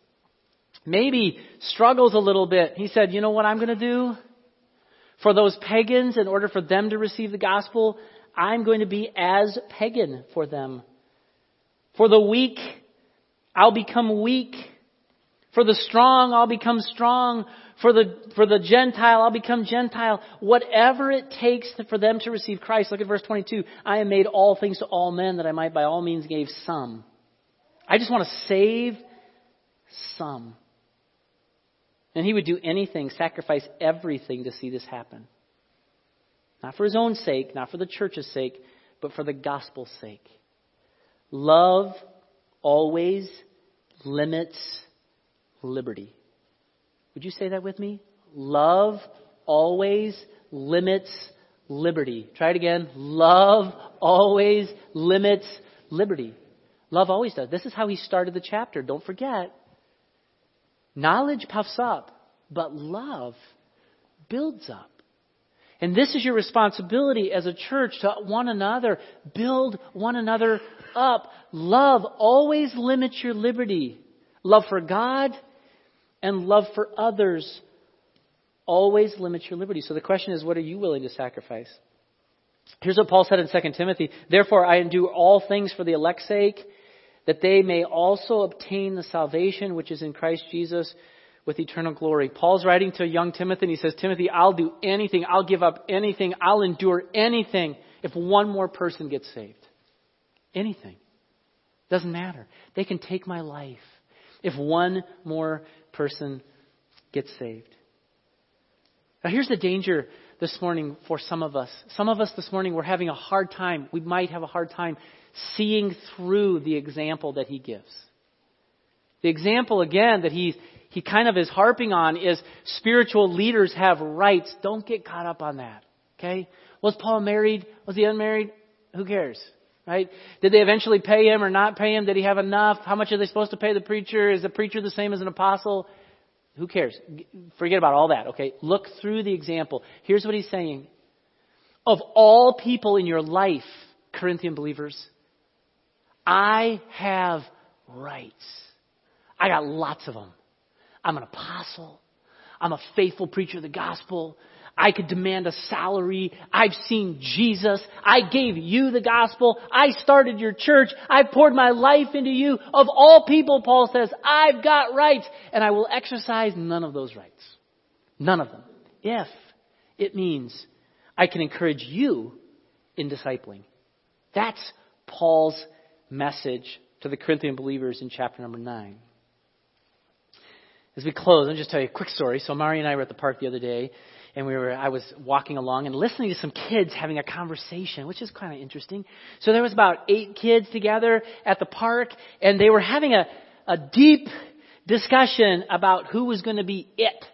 maybe struggles a little bit. He said, you know what I'm going to do? For those pagans, in order for them to receive the gospel, I'm going to be as pagan for them. For the weak, I'll become weak. For the strong, I'll become strong. For the Gentile, I'll become Gentile. Whatever it takes for them to receive Christ. Look at verse 22. I have made all things to all men that I might by all means save some. I just want to save some. And he would do anything, sacrifice everything to see this happen. Not for his own sake, not for the church's sake, but for the gospel's sake. Love always limits liberty. Would you say that with me? Love always limits liberty. Try it again. Love always limits liberty. Love always does. This is how he started the chapter. Don't forget. Knowledge puffs up, but love builds up. And this is your responsibility as a church to one another. Build one another up. Love always limits your liberty. Love for God and love for others always limits your liberty. So the question is, what are you willing to sacrifice? Here's what Paul said in 2 Timothy. Therefore, I endure all things for the elect's sake, that they may also obtain the salvation which is in Christ Jesus with eternal glory. Paul's writing to young Timothy, and he says, Timothy, I'll do anything. I'll give up anything. I'll endure anything if one more person gets saved. Anything. Doesn't matter. They can take my life if one more person gets saved. Now here's the danger this morning for some of us. Some of us this morning, we're having a hard time. We might have a hard time seeing through the example that he gives. The example, again, that he kind of is harping on is spiritual leaders have rights. Don't get caught up on that. Okay? Was Paul married? Was he unmarried? Who cares? Right? Did they eventually pay him or not pay him? Did he have enough? How much are they supposed to pay the preacher? Is the preacher the same as an apostle? Who cares? Forget about all that, okay? Look through the example. Here's what he's saying. Of all people in your life, Corinthian believers, I have rights. I got lots of them. I'm an apostle. I'm a faithful preacher of the gospel. I could demand a salary. I've seen Jesus. I gave you the gospel. I started your church. I poured my life into you. Of all people, Paul says, I've got rights. And I will exercise none of those rights. None of them. If it means I can encourage you in discipling. That's Paul's message to the Corinthian believers in chapter number 9. As we close, I'll just tell you a quick story. So Mari and I were at the park the other day. And I was walking along and listening to some kids having a conversation, which is kind of interesting. So there was about 8 kids together at the park, and they were having a deep discussion about who was going to be it,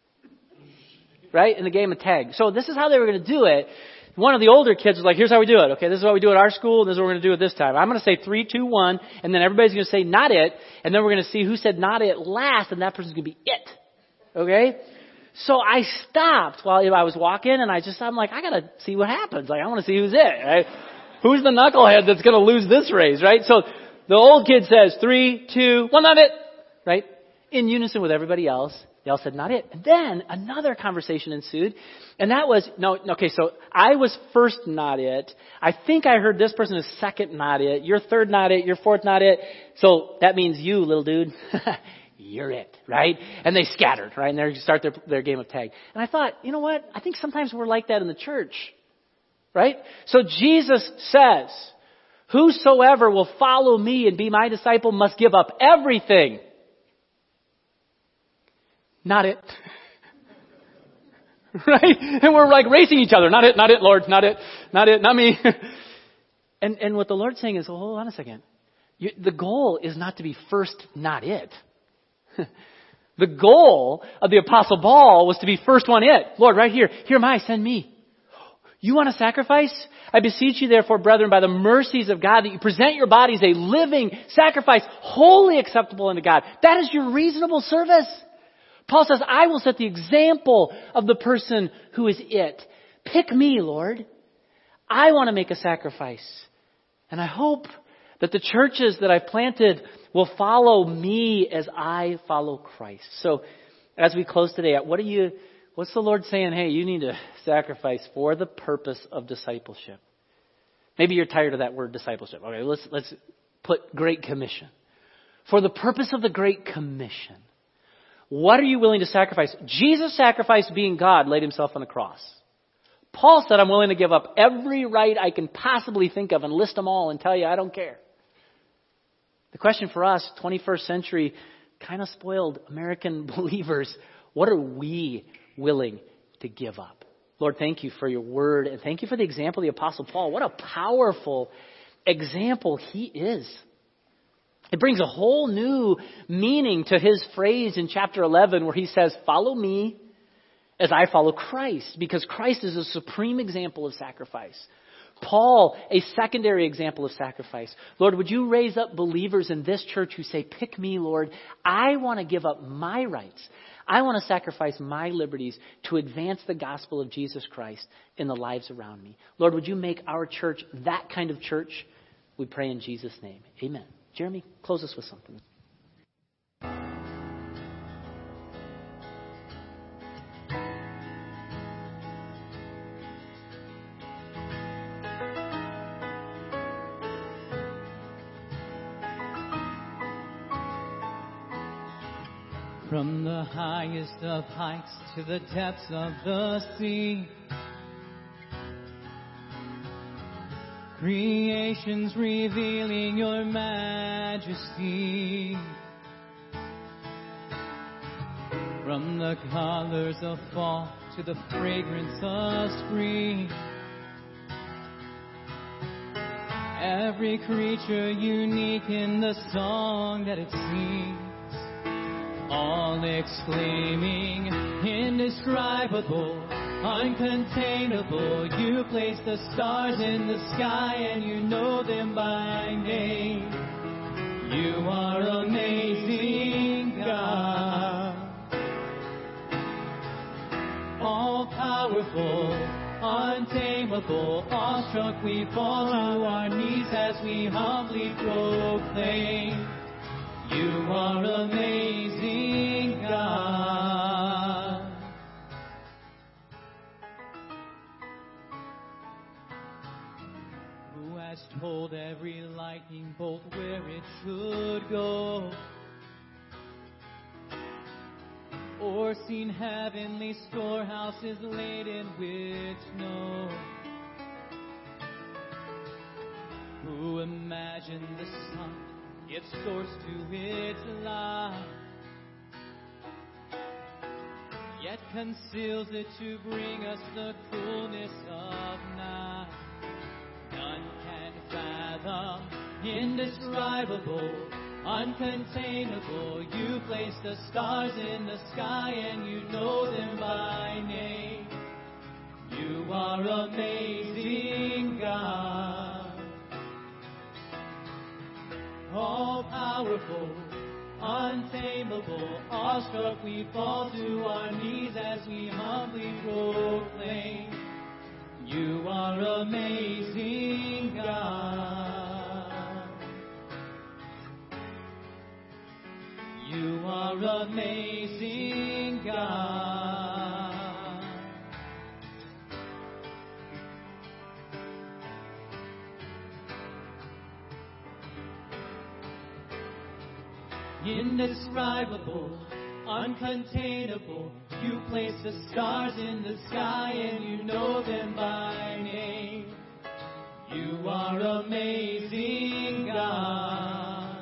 right, in the game of tag. So this is how they were going to do it. One of the older kids was like, here's how we do it. Okay, this is what we do at our school, and this is what we're going to do it this time. I'm going to say 3, 2, 1, and then everybody's going to say not it, and then we're going to see who said not it last, and that person's going to be it. Okay? So I stopped while I was walking, and I'm like, I got to see what happens. Like, I want to see who's it, right? Who's the knucklehead that's going to lose this race, right? So the old kid says 3, 2, 1, not it, right? In unison with everybody else. They all said, not it. And then another conversation ensued, and that was, so I was first not it. I think I heard this person is second not it. You're third not it. You're fourth not it. So that means you, little dude. You're it, right? And they scattered, right? And they start their game of tag. And I thought, you know what? I think sometimes we're like that in the church, right? So Jesus says, whosoever will follow me and be my disciple must give up everything. Not it. Right? And we're like racing each other. Not it, Lord. Not it, not me. And what the Lord's saying is, well, hold on a second. The goal is not to be first, not it. The goal of the Apostle Paul was to be first one it. Lord, right here. Here am I, send me. You want a sacrifice? I beseech you therefore, brethren, by the mercies of God, that you present your bodies a living sacrifice, wholly acceptable unto God. That is your reasonable service. Paul says, I will set the example of the person who is it. Pick me, Lord. I want to make a sacrifice. And I hope that the churches that I've planted will follow me as I follow Christ. So as we close today, what's the Lord saying? Hey, you need to sacrifice for the purpose of discipleship. Maybe you're tired of that word discipleship. Okay, let's put Great Commission. For the purpose of the Great Commission. What are you willing to sacrifice? Jesus sacrificed being God, laid himself on the cross. Paul said, I'm willing to give up every right I can possibly think of and list them all and tell you I don't care. The question for us, 21st century, kind of spoiled American believers, what are we willing to give up? Lord, thank you for your word, and thank you for the example of the Apostle Paul. What a powerful example he is. It brings a whole new meaning to his phrase in chapter 11 where he says, follow me as I follow Christ, because Christ is a supreme example of sacrifice. Paul, a secondary example of sacrifice. Lord, would you raise up believers in this church who say, pick me, Lord. I want to give up my rights. I want to sacrifice my liberties to advance the gospel of Jesus Christ in the lives around me. Lord, would you make our church that kind of church? We pray in Jesus' name. Amen. Jeremy, close us with something. From the highest of heights to the depths of the sea, creation's revealing your majesty. From the colors of fall to the fragrance of spring, every creature unique in the song that it sings. All exclaiming, indescribable, uncontainable. You place the stars in the sky and you know them by name. You are amazing, God. All powerful, untamable, awestruck we fall to our knees as we humbly proclaim. You are amazing, God. Who has told every lightning bolt where it should go? Or seen heavenly storehouses laden with snow? Who imagined the sun, its source to its life, yet conceals it to bring us the coolness of night? None can fathom, indescribable, uncontainable. You place the stars in the sky and you know them by name. You are amazing, God. All powerful, untamable, awestruck we fall to our knees as we humbly proclaim. You are amazing, God. You are amazing, God. Indescribable, uncontainable. You place the stars in the sky and you know them by name. You are amazing, God.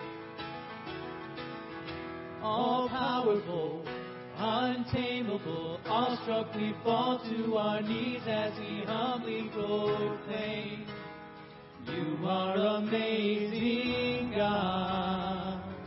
All powerful, untamable, awestruck we fall to our knees as we humbly proclaim. You are amazing, God.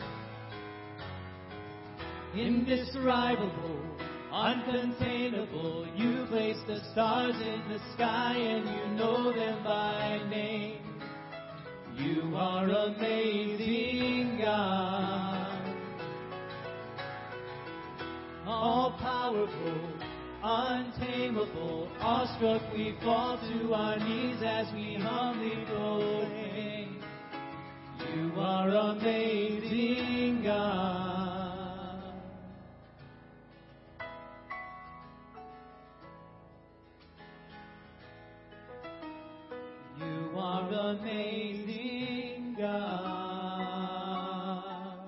Indescribable, uncontainable. You place the stars in the sky and you know them by name. You are amazing, God. All powerful, untamable, awestruck we fall to our knees as we humbly proclaim. You are amazing, God. You are amazing, God.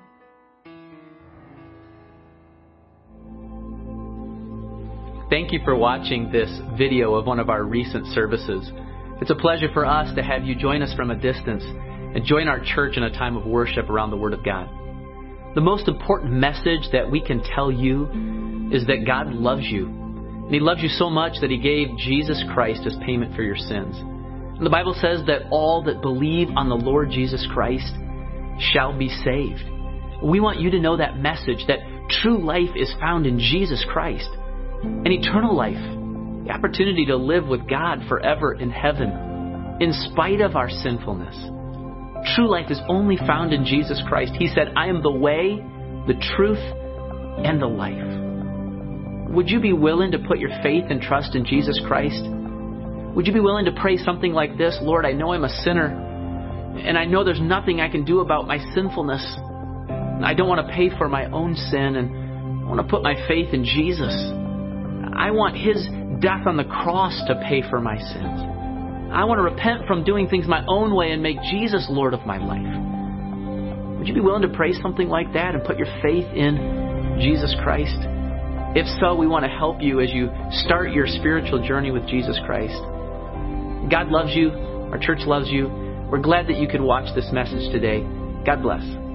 Thank you for watching this video of one of our recent services. It's a pleasure for us to have you join us from a distance and join our church in a time of worship around the Word of God. The most important message that we can tell you is that God loves you. And He loves you so much that He gave Jesus Christ as payment for your sins. And the Bible says that all that believe on the Lord Jesus Christ shall be saved. We want you to know that message, that true life is found in Jesus Christ. And eternal life the opportunity to live with God forever in heaven, in spite of our sinfulness. True life is only found in Jesus Christ. He said, I am the way, the truth, and the life. Would you be willing to put your faith and trust in Jesus Christ? Would you be willing to pray something like this? Lord, I know I'm a sinner, and I know there's nothing I can do about my sinfulness. I don't want to pay for my own sin, and I want to put my faith in Jesus. I want His death on the cross to pay for my sins. I want to repent from doing things my own way and make Jesus Lord of my life. Would you be willing to pray something like that and put your faith in Jesus Christ? If so, we want to help you as you start your spiritual journey with Jesus Christ. God loves you. Our church loves you. We're glad that you could watch this message today. God bless.